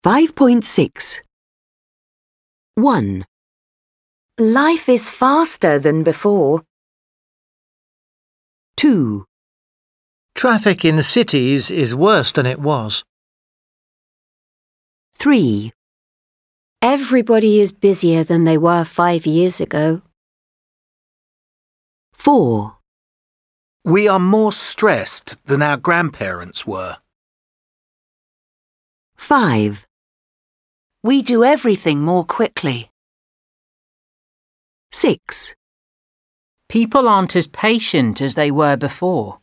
5.6. 1. Life is faster than before. 2. Traffic in cities is worse than it was. 3. Everybody is busier than they were 5 years ago. 4. We are more stressed than our grandparents were. 5. We do everything more quickly. 6. People aren't as patient as they were before.